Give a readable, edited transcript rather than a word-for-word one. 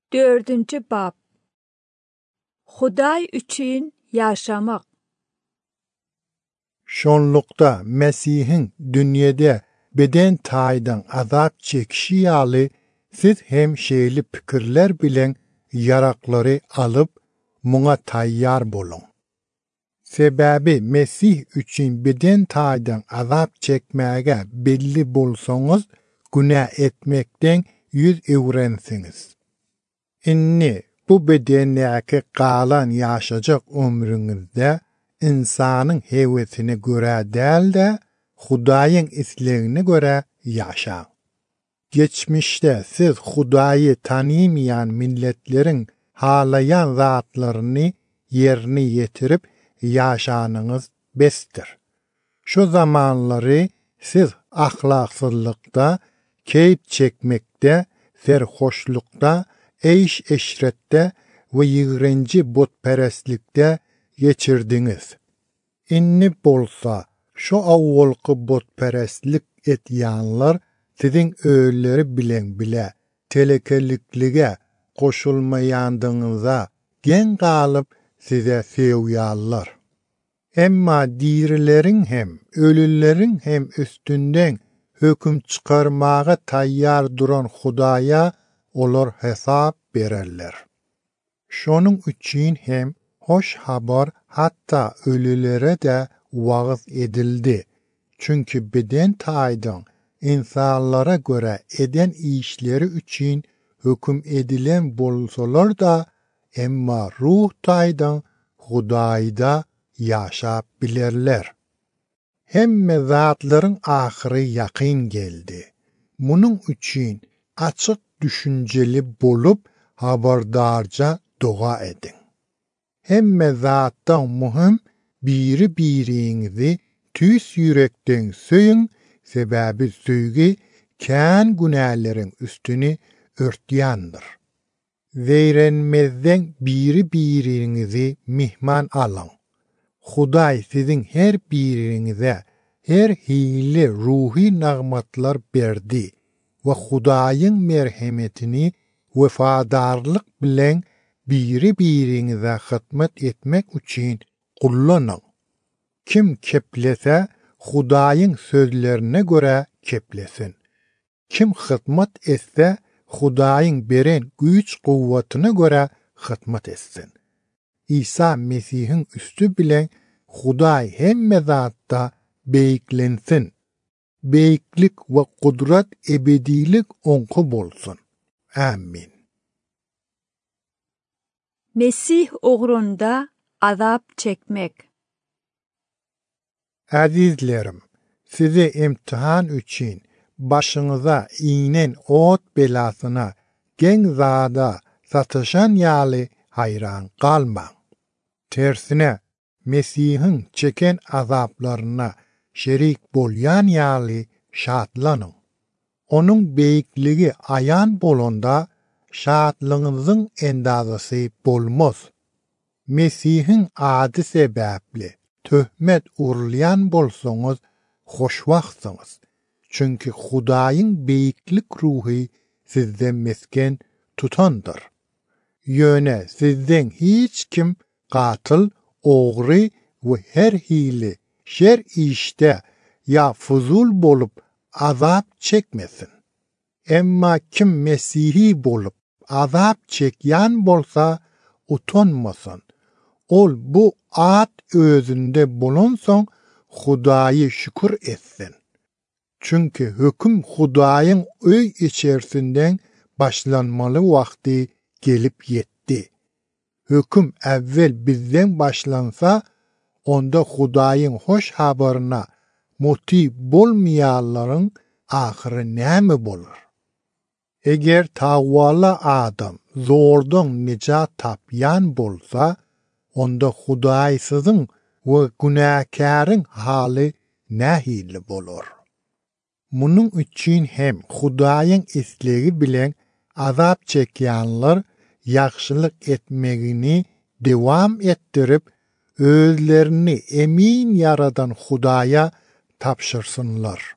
4. bab. Huday üçün yaşamak. Şonlukta Mesih'in dünyada beden taydan azap çekişi yalı siz hem şeyli pikirler bilen yarakları alıp muna tayyar bolun. Sebebi Mesih üçün beden taydan azap çekmeye belli bolsanız günah etmekten yüz evrensiniz. İnni bu bedenneki kalan yaşayacak ömrünüzde insanın hevesine göre değil de Hudayın isleğine göre yaşayın. Geçmişte siz Hudayı tanımayan milletlerin halayan zatlarını yerine getirip yaşanınız bestir. Şu zamanları siz ahlaksızlıkta, keyif çekmekte, serhoşlukta, eşrette ve yığrenci botperestlikte geçirdiniz. İnni bolsa şu avvolqı botperestlik etyanlar sizin öğülleri bilen bile telekelliklige koşulmayandığınıza gen kalıp size sevyallar. Emma dirilerin hem ölülerin hem üstünden hüküm çıkarmağa tayyar duran Hudaya olur hesap bererler. Şonun üçün hem hoş haber hatta ölülere de vaaz edildi. Çünkü beden taydan insanlara göre eden işleri üçün hüküm edilen bolsalar da emma ruh taydan Hudayda yaşap bilirler. Hemme zatların ahırı yakın geldi. Bunun üçün açık düşünceli bolup haberdarca dua edin. Hemme zattan mühim birinizi tüs yürekten söyün, sebebi söygü kân günahların üstünü örtüyandır. Zeyrenmezden birinizi mihman alın. Huday sizin her birinize her hili ruhi nağmatlar berdi ve Hudayın merhametini vefadarlık bilen birinize hizmet etmek için kullanın. Kim keplese Hudayın sözlerine göre keplesin. Kim hizmet etse Hudayın beren güç kuvvetine göre hizmet etsin. İsa Mesih'in üstü bilen Huday hemme zatta beyiklensin. Beyiklik ve kudret ebedilik onku bolsun. Amin. Mesih uğrunda azap çekmek. Azizlerim, size imtihan üçün başınıza inen ot belasına gen zada satışan yali hayran kalma. Tersine Mesih'in çeken azaplarına şerik bolyan yali şatlanın. Onun beyikliği ayan bolunda şatlığınızın endazası bolmaz. Mesih'in adı sebeple töhmet urlayan bolsanız hoşvaxsınız. Çünkü Hudayın beyiklik ruhi sizde mesken tutandır. Yöne sizden hiç kim katıl, oğri ve her hili, şer işte ya fuzul bolup azap çekmesin. Emma kim Mesih'i bolup azap çekyan bolsa utanmasın. Ol bu ad özünde bulunsan Hudayı şükür etsin. Çünkü hüküm Hudayın öy içerisinden başlanmalı vakti gelip yetti. Hüküm evvel bizden başlansa onda Hudayın hoş haberine muti bolmayanların ahırı näme bolur? Eğer tağvala adam zordan nicat tapyan bolsa onda Hudaysızın ve günahkarın hali nahili bolur. Bunun üçün hem Hudayın isleği bilen azap çekyanlar yaxşılık etmegini devam ettirip özlerini emin yaradan Hudaya tapşırsınlar.